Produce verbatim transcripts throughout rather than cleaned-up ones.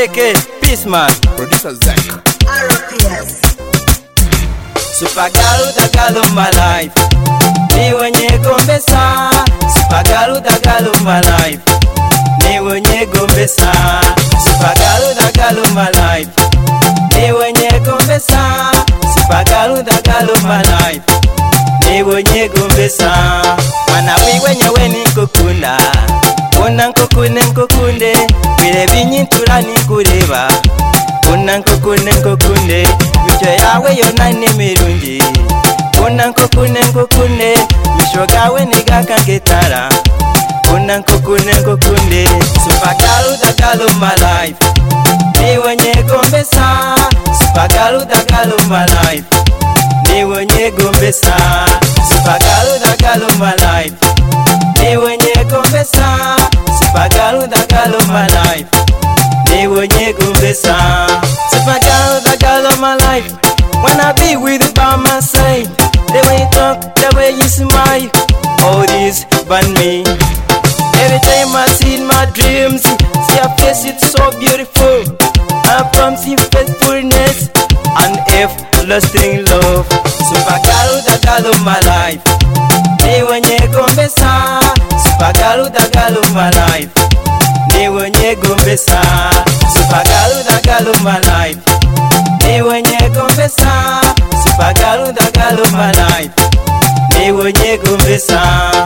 K, Peace Man, Producer Zach, R P S. Super girl the girl of my life. Ni wenye gombesa. Super girl the girl of my life. Ni wenye gombesa. Super girl the girl of my life. Ni wenye gombesa. Super girl the girl of my life. Ni wenye gombesa. Mana wi wenye weni kukunda. Una nkokune nkokunde. Bire binyintura ni kureba. Una nkokune nkokunde. Micho yawe yona ni mirungi. Una nkokune nkokunde. Misho gawe ni gaka nketara. Una nkokune nkokunde. Super girl the girl of my life. Ni wenye gombesa. Super girl the girl of my life. Ni wenye gombesa. Super girl the girl of my life. Ni wenye gombesa. Super girl the girl of my life. Ni wenye gombesa. Super girl the girl of my life. Wanna be with you by my side. The way you talk, the way you smile, all this burn me. Every time I see in my dreams, see your face, it's so beautiful. I promise you faithfulness and everlasting love. Super girl the girl of my life. Ni wenye gombesa. Super girl the girl of my life. Ni wenye gombesa. Super girl the girl of my life. Ni wenye gombesa. Super girl the girl of my life. Ni wenye gombesa.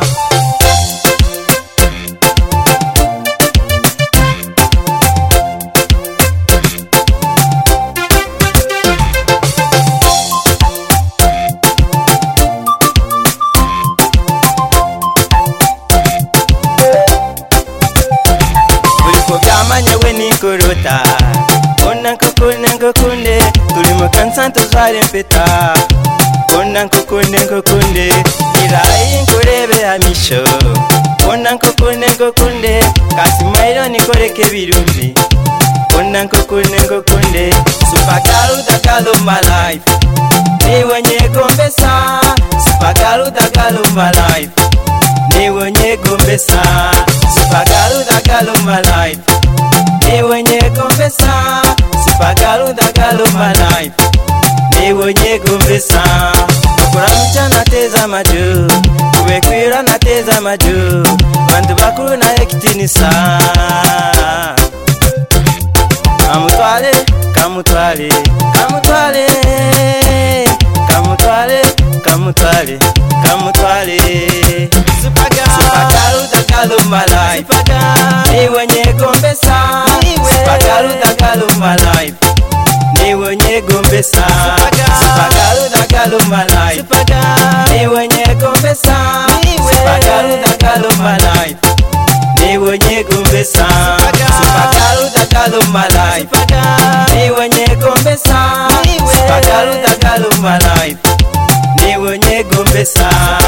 Kurota Kona nkokune nkokunde Tuli mukansanto zwari mpeta Kona nkokune nkokunde Kirai nkurebe amisho Kona nkokune nkokunde Kasi mailo nikoreke birungi Kona nkokune nkokunde Super girl the girl of my life. Ni wenye gombesa. Super girl the girl of my life. Ni wenye gombesa. Super girl the girl of my life. Ni wenye gombesa. Super girl the girl of my life. Ni wenye gombesa. Bakura mchana teza maju. Kubekwira na teza maju. Bantu bakuru na ekitinisa. Kamutwale, kamutwale, kamutwale. Kamutwale, kamutwale, kamutwale. Super girl, super girl the girl of my life. Super girl, ni wenye gombesa. Super girl the girl of my life. Ni wenye gombesa. Super girl the girl of my life. Super girl, ni wenye gombesa. Super girl the girl of my life. Ni wenye gombesa. Super girl the girl of my life. Ni wenye gombesa. Super girl the girl of my life. Ni wenye gombesa.